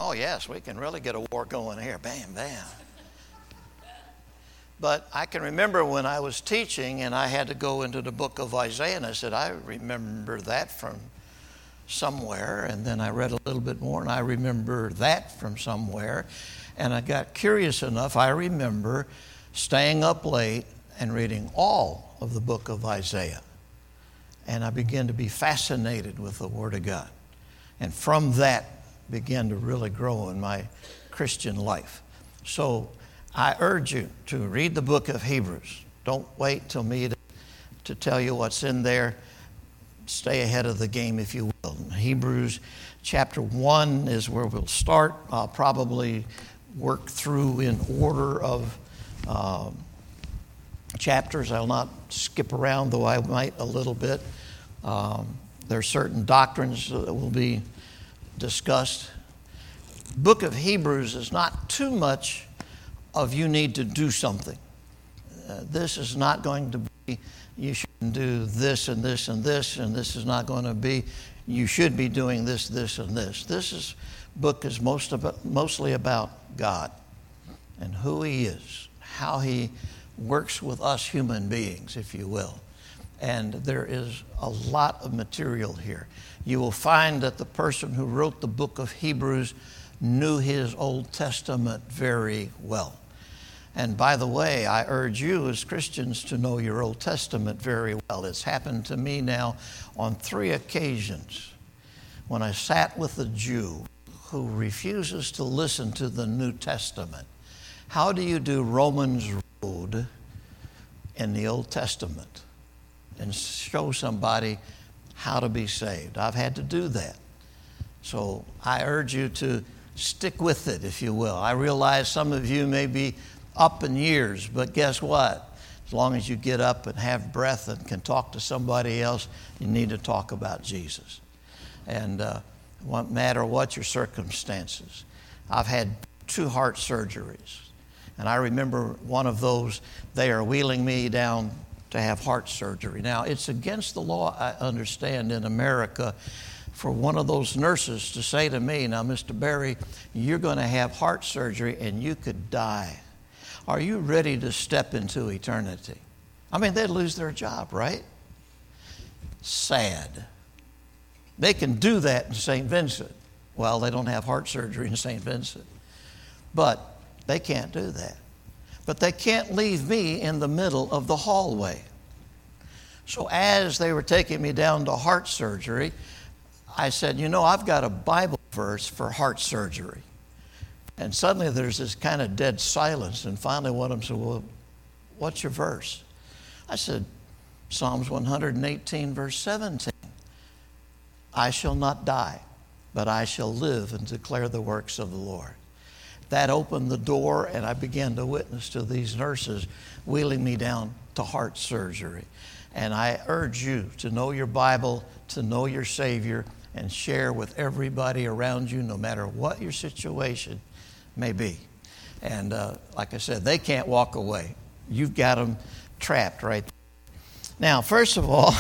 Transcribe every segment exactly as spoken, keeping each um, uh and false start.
Oh, yes, we can really get a war going here. Bam, bam. But I can remember when I was teaching and I had to go into the book of Isaiah, and I said, I remember that from somewhere. And then I read a little bit more, and I remember that from somewhere. And I got curious enough, I remember staying up late and reading all of the book of Isaiah. And I began to be fascinated with the Word of God. And from that, began to really grow in my Christian life. So I urge you to read the book of Hebrews. Don't wait till me to, to tell you what's in there. Stay ahead of the game, if you will. Hebrews chapter one is where we'll start. I'll probably work through in order of um, chapters. I'll not skip around, though I might a little bit. Um, there are certain doctrines that will be discussed. Book of Hebrews is not too much of you need to do something. Uh, this is not going to be you shouldn't do this and this and this, and this is not going to be you should be doing this, this, and this. This is book is most about, mostly about God and who He is, how He works with us human beings, if you will. And there is a lot of material here. You will find that the person who wrote the book of Hebrews knew his Old Testament very well. And by the way, I urge you as Christians to know your Old Testament very well. It's happened to me now on three occasions when I sat with a Jew who refuses to listen to the New Testament. How do you do Romans Road in the Old Testament and show somebody how to be saved? I've had to do that. So I urge you to stick with it, if you will. I realize some of you may be up in years, but guess what? As long as you get up and have breath and can talk to somebody else, you need to talk about Jesus. And uh, it won't matter what your circumstances. I've had two heart surgeries. And I remember one of those, they are wheeling me down to have heart surgery. Now, it's against the law, I understand, in America for one of those nurses to say to me, now, Mister Berry, you're going to have heart surgery and you could die. Are you ready to step into eternity? I mean, they'd lose their job, right? Sad. They can do that in Saint Vincent. Well, they don't have heart surgery in Saint Vincent. But they can't do that. But they can't leave me in the middle of the hallway. So as they were taking me down to heart surgery, I said, you know, I've got a Bible verse for heart surgery. And suddenly there's this kind of dead silence. And finally one of them said, well, what's your verse? I said, Psalms one hundred eighteen, verse seventeen. I shall not die, but I shall live and declare the works of the Lord. That opened the door, and I began to witness to these nurses wheeling me down to heart surgery. And I urge you to know your Bible, to know your Savior, and share with everybody around you, no matter what your situation may be. And uh, like I said, they can't walk away. You've got them trapped right there. Now, first of all,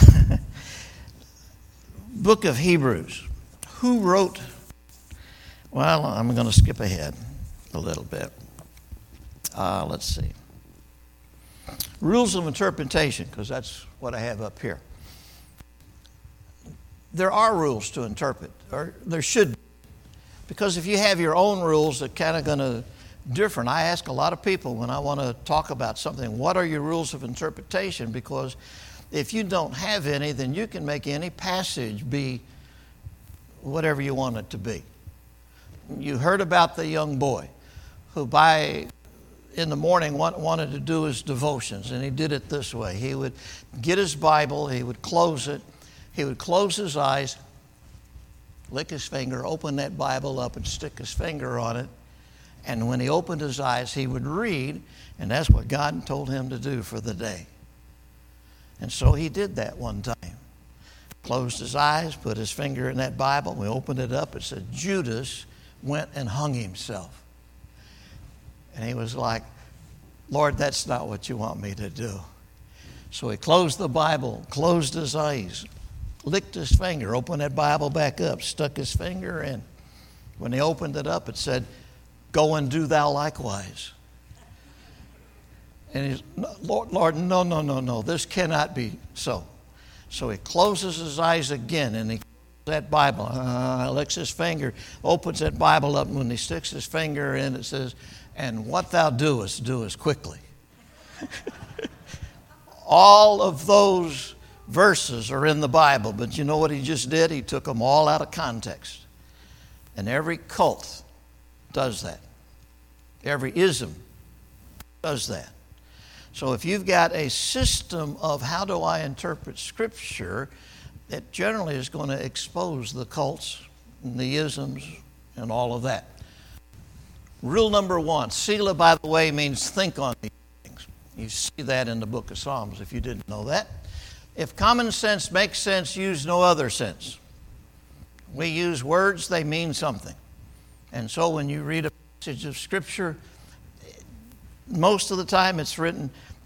book of Hebrews. Who wrote? Well, I'm going to skip ahead a little bit. Uh, let's see. Rules of interpretation, because that's what I have up here. There are rules to interpret, or there should be. Because if you have your own rules that kind of going to different, I ask a lot of people when I want to talk about something, what are your rules of interpretation? Because if you don't have any, then you can make any passage be whatever you want it to be. You heard about the young boy who by in the morning wanted to do his devotions, and he did it this way. He would get his Bible, he would close it, he would close his eyes, lick his finger, open that Bible up and stick his finger on it, and when he opened his eyes, he would read, and that's what God told him to do for the day. And so he did that one time. Closed his eyes, put his finger in that Bible, we opened it up, it said, Judas went and hung himself. And he was like, Lord, that's not what you want me to do. So he closed the Bible, closed his eyes, licked his finger, opened that Bible back up, stuck his finger in, When they opened it up, it said, "Go and do thou likewise." And he's, Lord, Lord, no, no, no, no, this cannot be so. So he closes his eyes again, and he closes that Bible, uh, licks his finger, opens that Bible up, and when he sticks his finger in, it says, "And what thou doest, doest quickly." All of those verses are in the Bible, but you know what he just did? He took them all out of context. And every cult does that. Every ism does that. So if you've got a system of how do I interpret Scripture, it generally is going to expose the cults and the isms and all of that. Rule number one, Selah, by the way, means think on these things. You see that in the book of Psalms if you didn't know that. If common sense makes sense, use no other sense. We use words, they mean something. And so when you read a passage of Scripture, most of the time it's written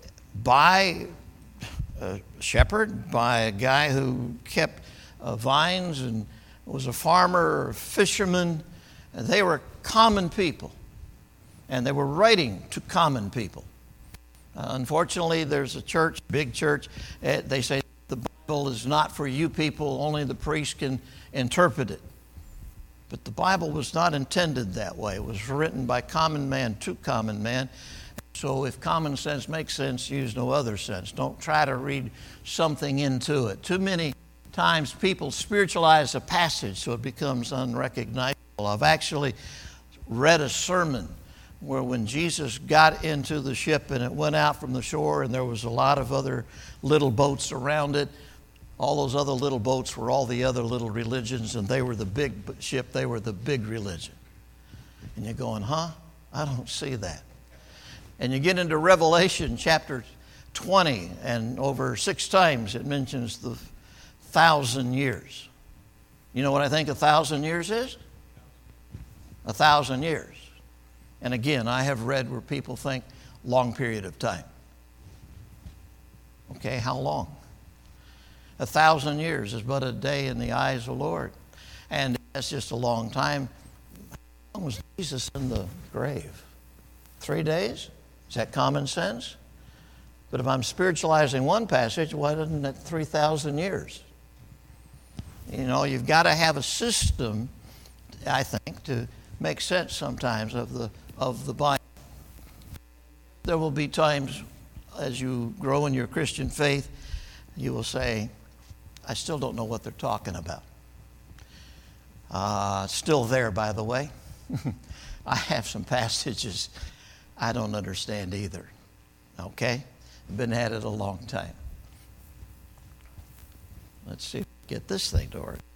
by a shepherd, by a guy who kept uh, vines and was a farmer or a fisherman. And they were common people, and they were writing to common people. Uh, unfortunately, there's a church, big church, uh, they say the Bible is not for you people, only the priest can interpret it. But the Bible was not intended that way. It was written by common man to common man. So if common sense makes sense, use no other sense. Don't try to read something into it. Too many times people spiritualize a passage so it becomes unrecognizable. I've actually read a sermon where when Jesus got into the ship and it went out from the shore and there was a lot of other little boats around it, all those other little boats were all the other little religions, and they were the big ship, they were the big religion. And you're going, huh? I don't see that. And you get into Revelation chapter twenty, and over six times it mentions the thousand years. You know what I think a thousand years is? A thousand years. And again, I have read where people think long period of time. Okay, how long? A thousand years is but a day in the eyes of the Lord. And that's just a long time. How long was Jesus in the grave? Three days? Is that common sense? But if I'm spiritualizing one passage, why isn't it three thousand years? You know, you've got to have a system, I think, to make sense sometimes of the of the Bible. There will be times as you grow in your Christian faith, you will say, I still don't know what they're talking about. Uh, still there, by the way. I have some passages I don't understand either. Okay? I've been at it a long time. Let's see if we can get this thing to work.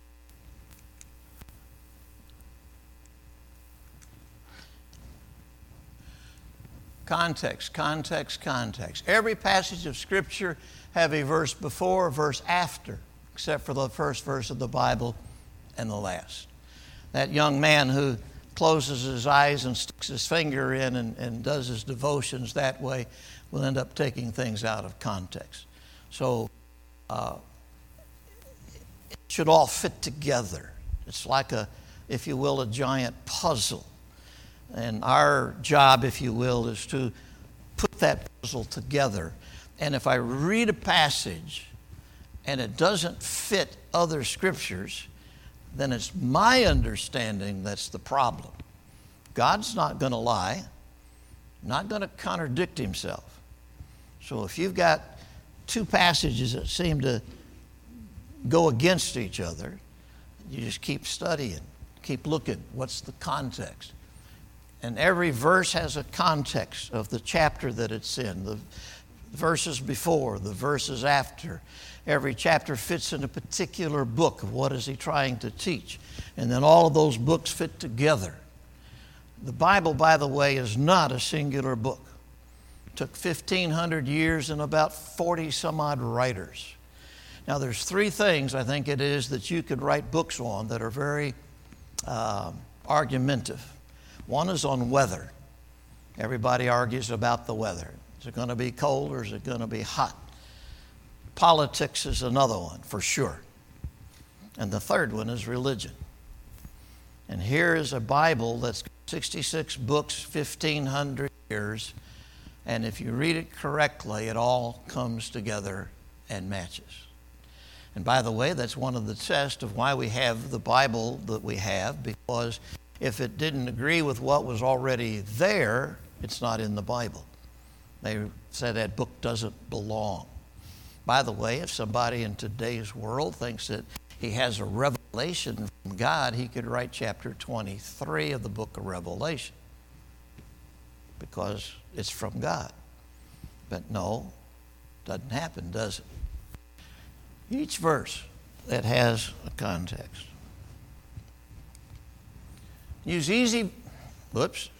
Context, context, context. Every passage of Scripture have a verse before, a verse after, except for the first verse of the Bible and the last. That young man who closes his eyes and sticks his finger in and, and does his devotions that way will end up taking things out of context. So uh, it should all fit together. It's like a, if you will, a giant puzzle. And our job, if you will, is to put that puzzle together. And if I read a passage and it doesn't fit other scriptures, then it's my understanding that's the problem. God's not going to lie, not going to contradict himself. So if you've got two passages that seem to go against each other, you just keep studying, keep looking. What's the context? And every verse has a context of the chapter that it's in, the verses before, the verses after. Every chapter fits in a particular book of what is he trying to teach. And then all of those books fit together. The Bible, by the way, is not a singular book. It took fifteen hundred years and about forty some odd writers. Now there's three things I think it is that you could write books on that are very uh, argumentative. One is on weather. Everybody argues about the weather. Is it going to be cold or is it going to be hot? Politics is another one, for sure. And the third one is religion. And here is a Bible that's sixty-six books, fifteen hundred years, and if you read it correctly, it all comes together and matches. And by the way, that's one of the tests of why we have the Bible that we have, because if it didn't agree with what was already there, it's not in the Bible. They said that book doesn't belong. By the way, if somebody in today's world thinks that he has a revelation from God, he could write chapter twenty-three of the book of Revelation, because it's from God. But no, doesn't happen, does it? Each verse that has a context. Use easy, whoops.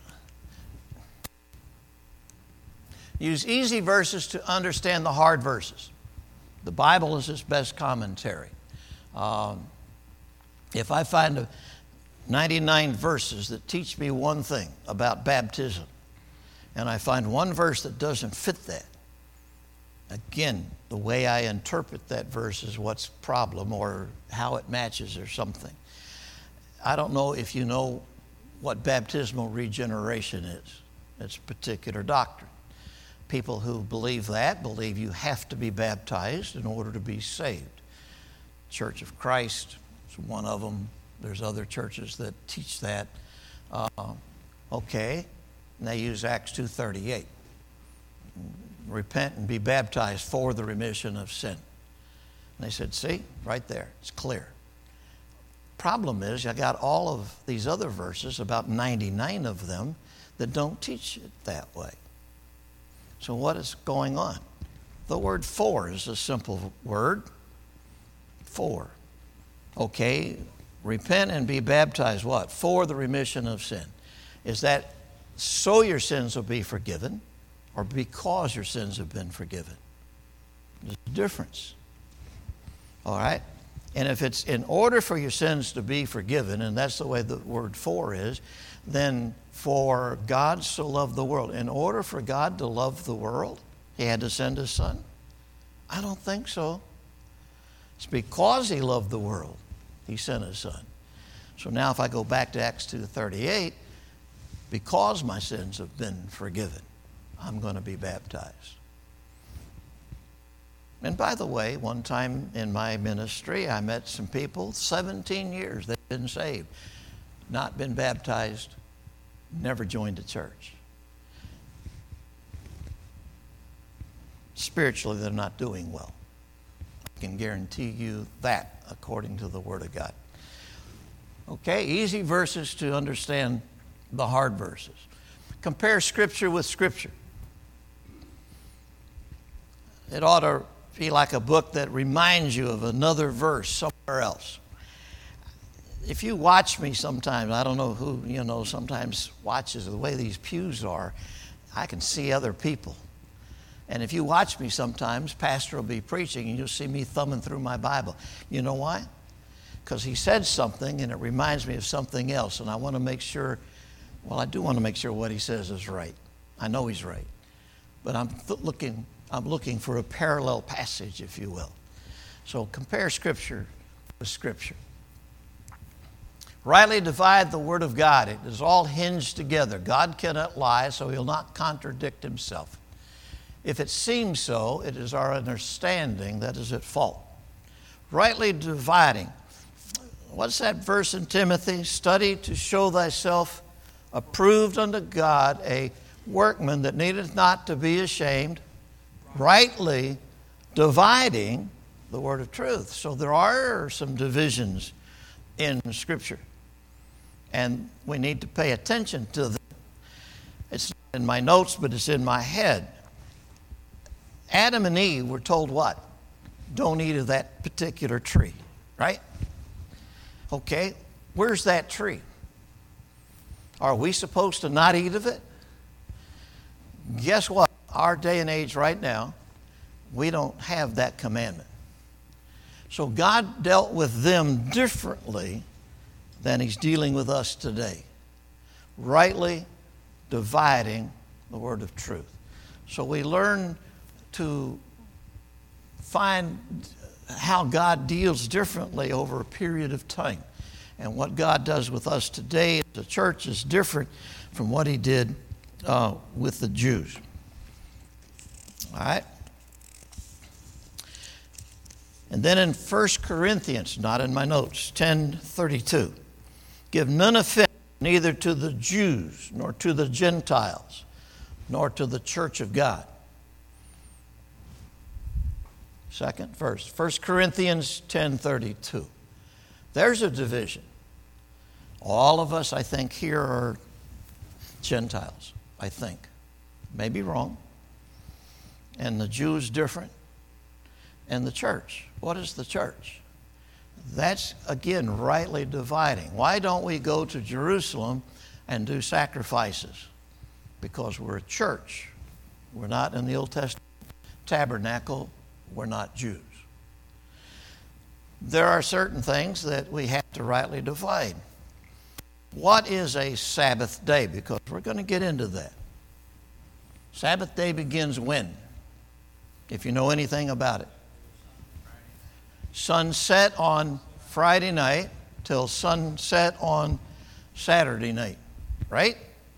Use easy verses to understand the hard verses. The Bible is its best commentary. Um, if I find a ninety-nine verses that teach me one thing about baptism, and I find one verse that doesn't fit that, again, the way I interpret that verse is what's problem or how it matches or something. I don't know if you know what baptismal regeneration is. It's a particular doctrine. People who believe that believe you have to be baptized in order to be saved. Church of Christ is one of them. There's other churches that teach that. Uh, okay, and they use Acts two thirty-eight. Repent and be baptized for the remission of sin. And they said, see, right there, it's clear. Problem is, I got all of these other verses, about ninety-nine of them, that don't teach it that way. So what is going on? The word for is a simple word. For. Okay, repent and be baptized, what? For the remission of sin. Is that so your sins will be forgiven, or because your sins have been forgiven? There's a difference. All right? And if it's in order for your sins to be forgiven, and that's the way the word for is, then for God so loved the world. In order for God to love the world, he had to send his son? I don't think so. It's because he loved the world, he sent his son. So now if I go back to Acts two thirty-eight, because my sins have been forgiven, I'm going to be baptized. And by the way, one time in my ministry, I met some people, seventeen years they've been saved, not been baptized, never joined a church. Spiritually, they're not doing well. I can guarantee you that according to the Word of God. Okay, easy verses to understand the hard verses. Compare Scripture with Scripture. It ought to be like a book that reminds you of another verse somewhere else. If you watch me sometimes, I don't know who, you know, sometimes watches the way these pews are, I can see other people. And if you watch me sometimes, pastor will be preaching and you'll see me thumbing through my Bible. You know why? Because he said something and it reminds me of something else. And I want to make sure, well, I do want to make sure what he says is right. I know he's right. But I'm th- looking, I'm looking for a parallel passage, if you will. So compare Scripture with Scripture. Rightly divide the Word of God. It is all hinged together. God cannot lie, so he'll not contradict himself. If it seems so, it is our understanding that is at fault. Rightly dividing. What's that verse in Timothy? Study to show thyself approved unto God, a workman that needeth not to be ashamed, rightly dividing the word of truth. So there are some divisions in Scripture, and we need to pay attention to them. It's not in my notes, but it's in my head. Adam and Eve were told what? Don't eat of that particular tree, right? Okay, where's that tree? Are we supposed to not eat of it? Guess what? Our day and age right now, we don't have that commandment. So God dealt with them differently than he's dealing with us today. Rightly dividing the word of truth. So we learn to find how God deals differently over a period of time. And what God does with us today as a church is different from what he did uh, with the Jews. All right? And then in First Corinthians, not in my notes, ten thirty-two, give none offense neither to the Jews, nor to the Gentiles, nor to the church of God. Second verse, First Corinthians ten thirty-two. There's a division. All of us, I think, here are Gentiles, I think. Maybe wrong. And the Jews different. And the church. What is the church? That's, again, rightly dividing. Why don't we go to Jerusalem and do sacrifices? Because we're a church. We're not in the Old Testament tabernacle. We're not Jews. There are certain things that we have to rightly divide. What is a Sabbath day? Because we're going to get into that. Sabbath day begins when? If you know anything about it. Sunset on Friday night till sunset on Saturday night, right?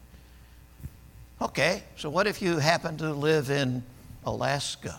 Okay, so what if you happen to live in Alaska?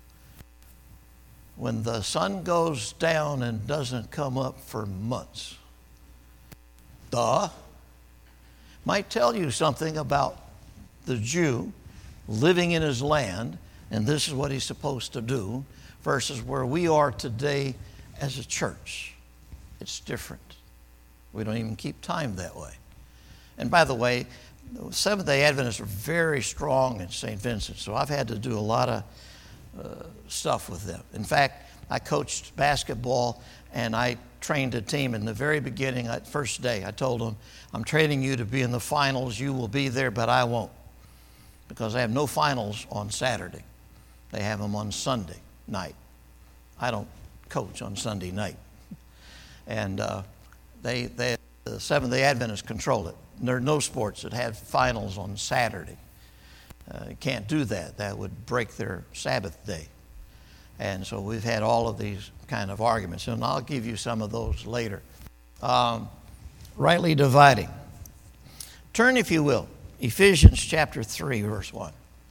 When the sun goes down and doesn't come up for months. Duh. Might tell you something about the Jew living in his land, and this is what he's supposed to do, versus where we are today as a church. It's different. We don't even keep time that way. And by the way, Seventh-day Adventists are very strong in Saint Vincent, so I've had to do a lot of uh, stuff with them. In fact, I coached basketball, and I trained a team in the very beginning, that first day. I told them, I'm training you to be in the finals. You will be there, but I won't, because they have no finals on Saturday. They have them on Sunday night. I don't coach on Sunday night. And uh, they, they, the Seventh-day Adventists control it. There are no sports that have finals on Saturday. Uh, you can't do that. That would break their Sabbath day. And so we've had all of these kind of arguments, and I'll give you some of those later. Um, rightly dividing. Turn, if you will, Ephesians chapter three, verse one.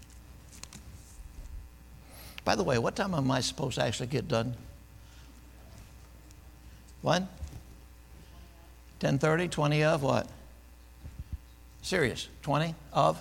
By the way, what time am I supposed to actually get done? What? ten thirty, twenty of what? Serious, twenty of?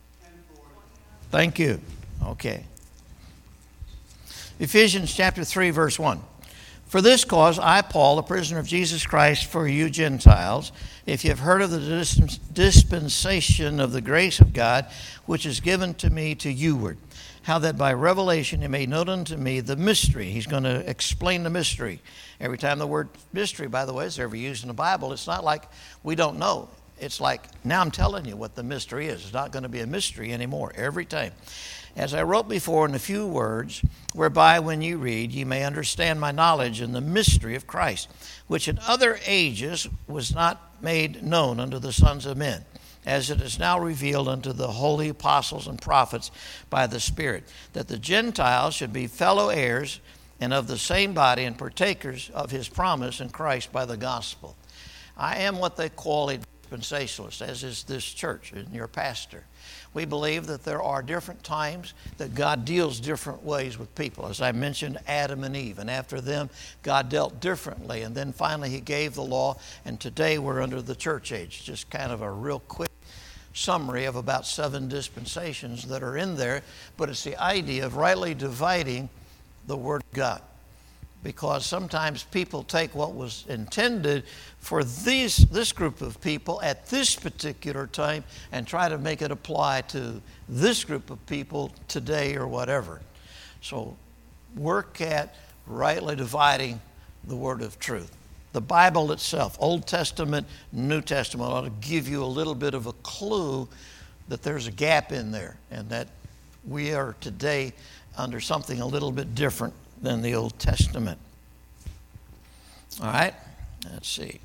Thank you. Okay. Ephesians chapter three, verse one. For this cause, I, Paul, a prisoner of Jesus Christ, for you Gentiles, if you have heard of the dispensation of the grace of God, which is given to me to youward, how that by revelation he made known unto me the mystery. He's going to explain the mystery. Every time the word mystery, by the way, is ever used in the Bible, it's not like we don't know. It's like, now I'm telling you what the mystery is. It's not going to be a mystery anymore, every time. As I wrote before in a few words, whereby when you read, you may understand my knowledge in the mystery of Christ, which in other ages was not made known unto the sons of men, as it is now revealed unto the holy apostles and prophets by the Spirit, that the Gentiles should be fellow heirs and of the same body and partakers of his promise in Christ by the gospel. I am what they call a dispensationalist, as is this church and your pastor. We believe that there are different times that God deals different ways with people. As I mentioned, Adam and Eve, and after them, God dealt differently, and then finally he gave the law, and today we're under the church age. Just kind of a real quick summary of about seven dispensations that are in there, but it's the idea of rightly dividing the Word of God. Because sometimes people take what was intended for these, this group of people at this particular time and try to make it apply to this group of people today or whatever. So work at rightly dividing the word of truth. The Bible itself, Old Testament, New Testament, ought to give you a little bit of a clue that there's a gap in there and that we are today under something a little bit different than the Old Testament. All right, let's see.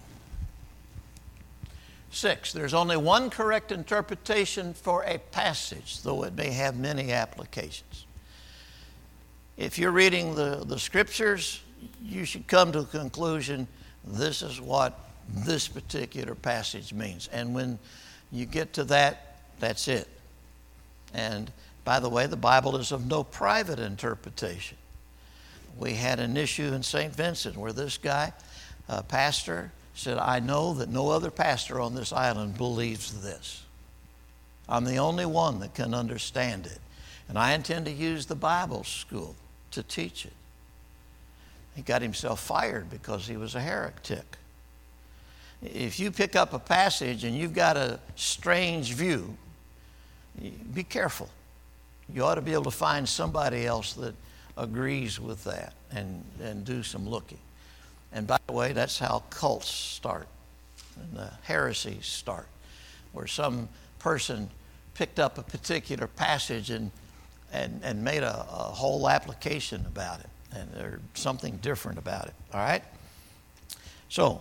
Six, there's only one correct interpretation for a passage, though it may have many applications. If you're reading the, the scriptures, you should come to the conclusion, this is what this particular passage means. And when you get to that, that's it. And by the way, the Bible is of no private interpretation. We had an issue in Saint Vincent where this guy, a pastor, said, I know that no other pastor on this island believes this. I'm the only one that can understand it. And I intend to use the Bible school to teach it. He got himself fired because he was a heretic. If you pick up a passage and you've got a strange view, be careful. You ought to be able to find somebody else that agrees with that and, and do some looking. And by the way, that's how cults start and the heresies start, where some person picked up a particular passage and and, and made a, a whole application about it, and there's something different about it. All right? So,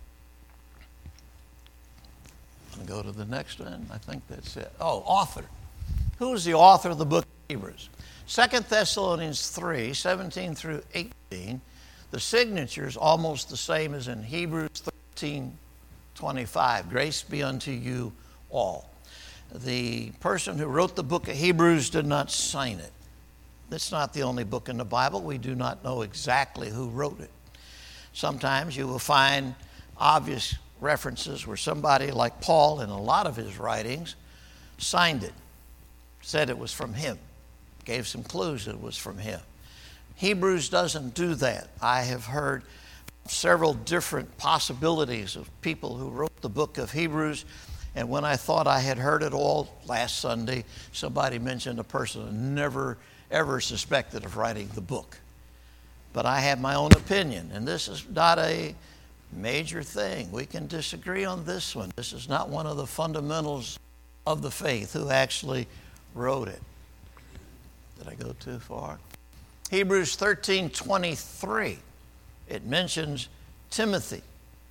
I'm going to go to the next one. I think that's it. Oh, author. Who is the author of the book of Hebrews? Second Thessalonians three, seventeen through eighteen. The signature is almost the same as in Hebrews thirteen, twenty-five. Grace be unto you all. The person who wrote the book of Hebrews did not sign it. It's not the only book in the Bible. We do not know exactly who wrote it. Sometimes you will find obvious references where somebody like Paul in a lot of his writings signed it, said it was from him, gave some clues that it was from him. Hebrews doesn't do that. I have heard several different possibilities of people who wrote the book of Hebrews, and when I thought I had heard it all last Sunday, somebody mentioned a person I never, ever suspected of writing the book. But I have my own opinion, and this is not a major thing. We can disagree on this one. This is not one of the fundamentals of the faith. Who actually wrote it? Did I go too far? Hebrews thirteen twenty-three. It mentions Timothy.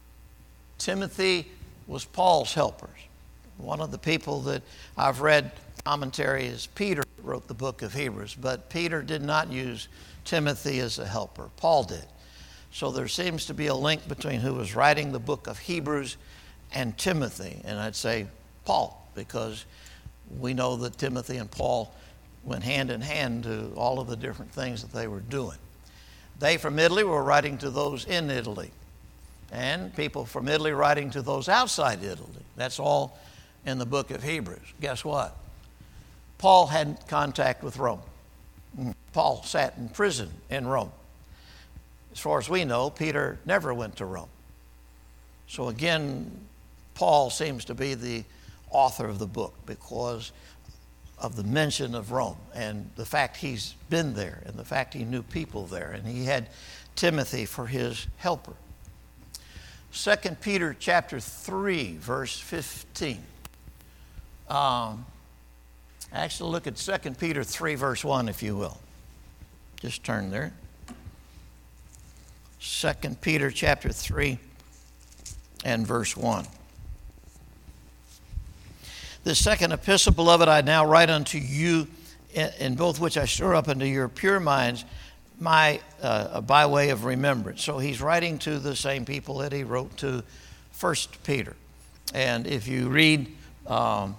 Timothy was Paul's helper. One of the people that I've read commentary is Peter wrote the book of Hebrews, but Peter did not use Timothy as a helper. Paul did. So there seems to be a link between who was writing the book of Hebrews and Timothy. And I'd say Paul, because we know that Timothy and Paul went hand in hand to all of the different things that they were doing. They from Italy were writing to those in Italy, and people from Italy writing to those outside Italy. That's all in the book of Hebrews. Guess what? Paul had contact with Rome. Paul sat in prison in Rome. As far as we know, Peter never went to Rome. So again, Paul seems to be the author of the book because of the mention of Rome and the fact he's been there and the fact he knew people there, and he had Timothy for his helper. Second Peter chapter three, verse fifteen. Um, actually, look at Second Peter three, verse one, if you will. Just turn there. Second Peter chapter three and verse one. The second epistle, beloved, I now write unto you, in both which I stir up into your pure minds, my uh, by way of remembrance. So he's writing to the same people that he wrote to First Peter. And if you read um,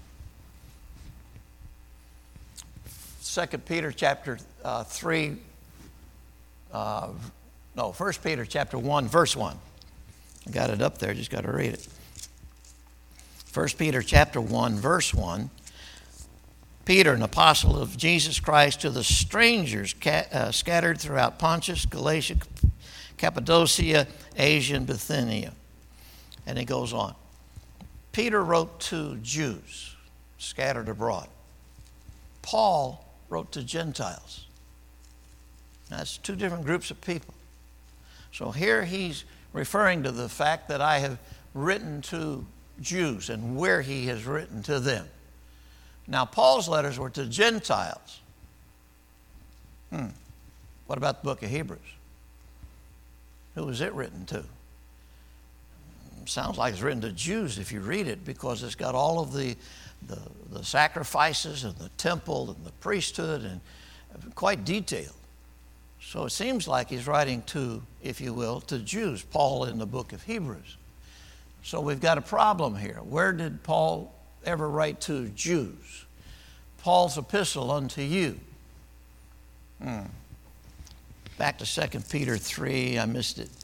Second Peter chapter uh, three, uh, no, First Peter chapter one, verse one. I got it up there, just got to read it. First Peter chapter one, verse one. Peter, an apostle of Jesus Christ, to the strangers ca- uh, scattered throughout Pontus, Galatia, Cappadocia, Asia, and Bithynia. And he goes on. Peter wrote to Jews scattered abroad. Paul wrote to Gentiles. That's two different groups of people. So here he's referring to the fact that I have written to Jews and where he has written to them. Now, Paul's letters were to Gentiles. Hmm. What about the book of Hebrews? Who was it written to? Sounds like it's written to Jews if you read it, because it's got all of the, the, the sacrifices and the temple and the priesthood, and quite detailed. So it seems like he's writing to, if you will, to Jews, Paul in the book of Hebrews. So we've got a problem here. Where did Paul ever write to Jews? Paul's epistle unto you. Hmm. Back to Second Peter three, I missed it.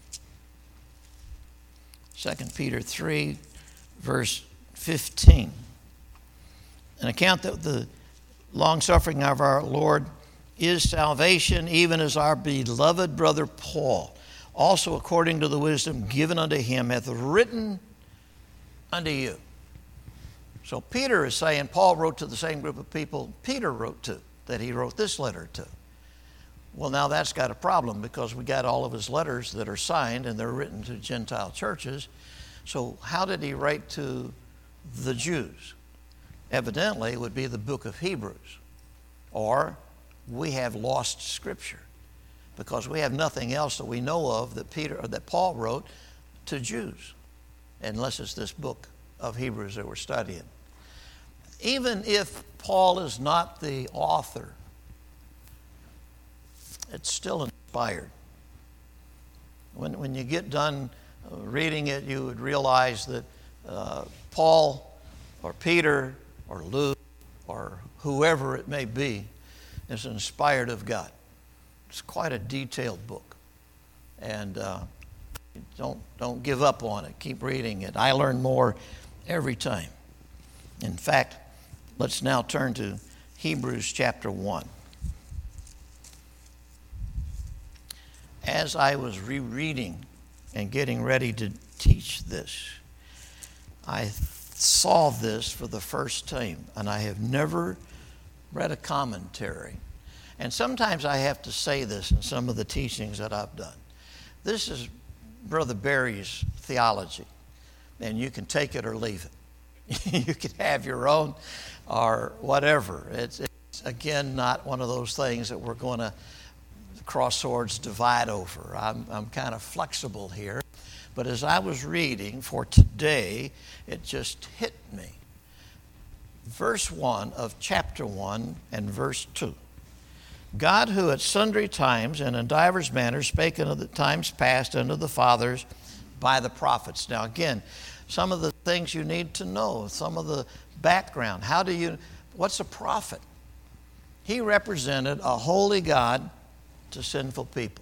Second Peter three, verse fifteen. An account that the long-suffering of our Lord is salvation, even as our beloved brother Paul, also according to the wisdom given unto him, hath written unto you. So Peter is saying Paul wrote to the same group of people Peter wrote to, that he wrote this letter to. Well, now that's got a problem, because we got all of his letters that are signed and they're written to Gentile churches. So how did he write to the Jews? Evidently, it would be the book of Hebrews. Or we have lost Scripture, because we have nothing else that we know of that Peter or that Paul wrote to Jews, unless it's this book of Hebrews that we're studying. Even if Paul is not the author, it's still inspired. When, when you get done reading it, you would realize that uh, Paul or Peter or Luke or whoever it may be is inspired of God. It's quite a detailed book. And uh, don't, don't give up on it. Keep reading it. I learn more every time. In fact, let's now turn to Hebrews chapter one. As I was rereading and getting ready to teach this, I saw this for the first time, and I have never read a commentary. And sometimes I have to say this in some of the teachings that I've done. This is Brother Barry's theology, and you can take it or leave it. You can have your own or whatever. It's, it's, again, not one of those things that we're going to cross swords divide over. I'm, I'm kind of flexible here. But as I was reading for today, it just hit me. Verse one of chapter one and verse two. God, who at sundry times and in divers manners spake unto the times past unto the fathers by the prophets. Now again, some of the things you need to know, some of the background. How do you, what's a prophet? He represented a holy God to sinful people.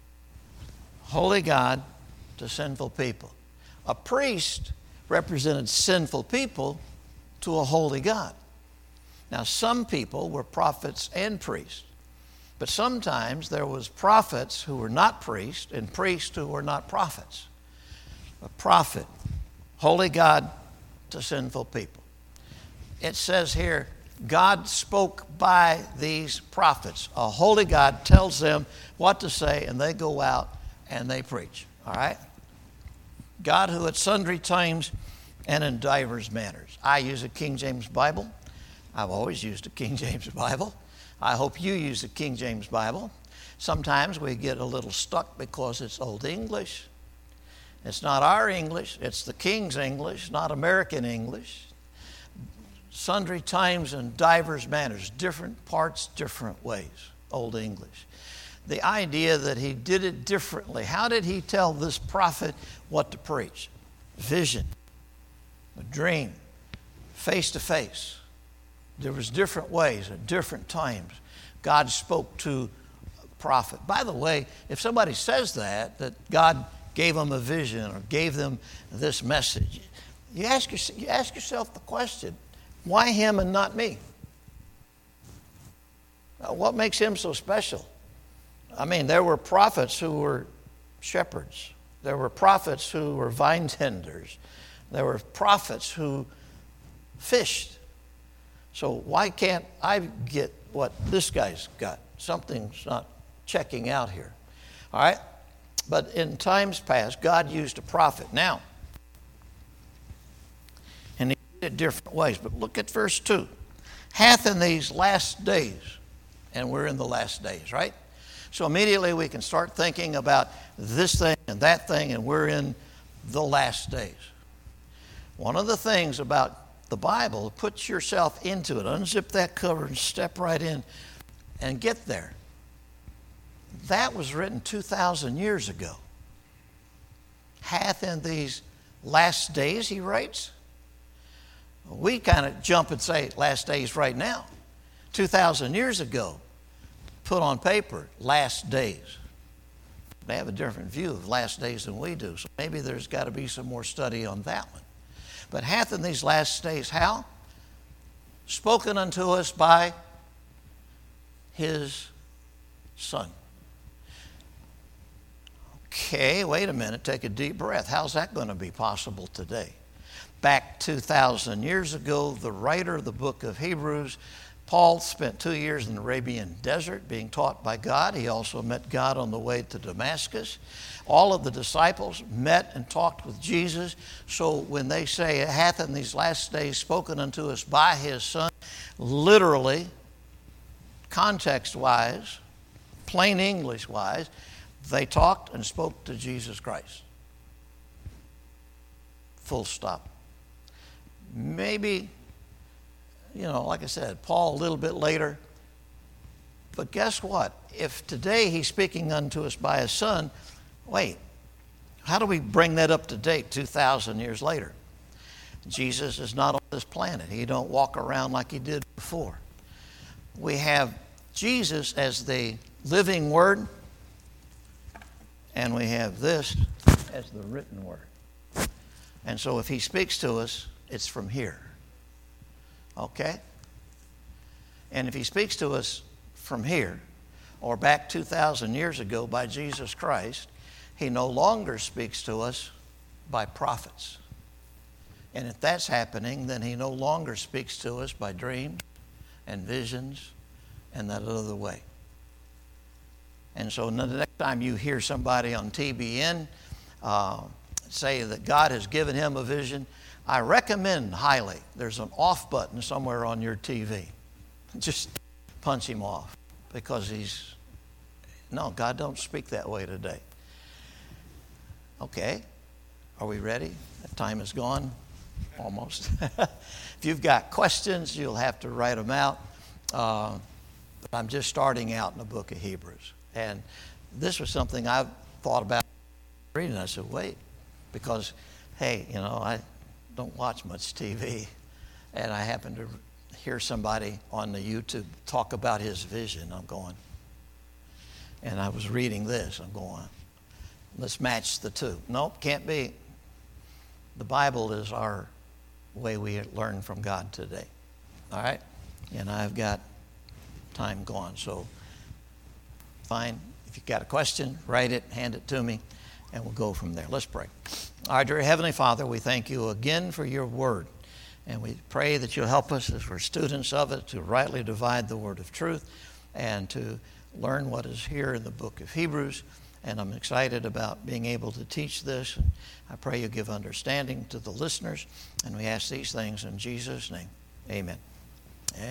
Holy God to sinful people. A priest represented sinful people to a holy God. Now, some people were prophets and priests, but sometimes there was prophets who were not priests and priests who were not prophets. A prophet, holy God to sinful people. It says here, God spoke by these prophets. A holy God tells them what to say, and they go out and they preach. All right? God, who at sundry times and in divers manners. I use a King James Bible. I've always used a King James Bible. I hope you use the King James Bible. Sometimes we get a little stuck because it's Old English. It's not our English. It's the King's English, not American English. Sundry times and divers manners, different parts, different ways, Old English. The idea that he did it differently. How did he tell this prophet what to preach? Vision, a dream, face to face. There was different ways at different times. God spoke to a prophet. By the way, if somebody says that, that God gave them a vision or gave them this message, you ask, your, you ask yourself the question, why him and not me? What makes him so special? I mean, there were prophets who were shepherds. There were prophets who were vine tenders. There were prophets who fished. So why can't I get what this guy's got? Something's not checking out here. All right? But in times past, God used a prophet. Now, and he did it different ways. But look at verse two. Hath in these last days, and we're in the last days, right? So immediately we can start thinking about this thing and that thing, and we're in the last days. One of the things about the Bible, put yourself into it, unzip that cover and step right in and get there. That was written two thousand years ago. Hath in these last days, he writes. We kind of jump and say last days right now. two thousand years ago, put on paper, last days. They have a different view of last days than we do, so maybe there's got to be some more study on that one. But hath in these last days, how? Spoken unto us by his Son. Okay, wait a minute, take a deep breath. How's that going to be possible today? Back two thousand years ago, the writer of the book of Hebrews, Paul, spent two years in the Arabian desert being taught by God. He also met God on the way to Damascus. All of the disciples met and talked with Jesus. So when they say, it hath in these last days spoken unto us by his Son, literally, context-wise, plain English-wise, they talked and spoke to Jesus Christ. Full stop. Maybe, you know, like I said, Paul a little bit later. But guess what? If today he's speaking unto us by his Son, wait, how do we bring that up to date two thousand years later? Jesus is not on this planet. He don't walk around like he did before. We have Jesus as the living Word, and we have this as the written Word. And so if he speaks to us, it's from here. Okay? And if he speaks to us from here, or back two thousand years ago by Jesus Christ, he no longer speaks to us by prophets. And if that's happening, then he no longer speaks to us by dreams and visions and that other way. And so the next time you hear somebody on T B N uh, say that God has given him a vision, I recommend highly, there's an off button somewhere on your T V. Just punch him off, because he's, no, God don't speak that way today. Okay, are we ready? That time is gone, almost. If you've got questions, you'll have to write them out. Uh, but I'm just starting out in the book of Hebrews. And this was something I've thought about reading. I said, wait, because, hey, you know, I don't watch much T V, and I happened to hear somebody on the YouTube talk about his vision. I'm going, and I was reading this. I'm going, let's match the two. Nope, can't be. The Bible is our way we learn from God today. All right? And I've got time gone, so fine. If you've got a question, write it, hand it to me, and we'll go from there. Let's pray. All right, dear Heavenly Father, we thank you again for your word. And we pray that you'll help us as we're students of it to rightly divide the word of truth and to learn what is here in the book of Hebrews. And I'm excited about being able to teach this. And I pray you give understanding to the listeners. And we ask these things in Jesus' name. Amen.